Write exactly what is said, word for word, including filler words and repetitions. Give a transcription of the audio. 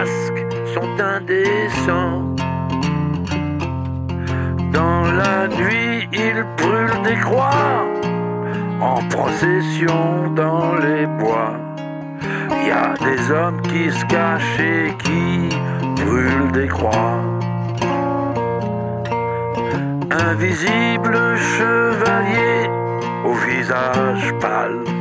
masques sont indécents. Dans la nuit, ils brûlent des croix en procession dans les bois. Y a des hommes qui se cachent et qui brûlent des croix. Invisible chevalier au visage pâle,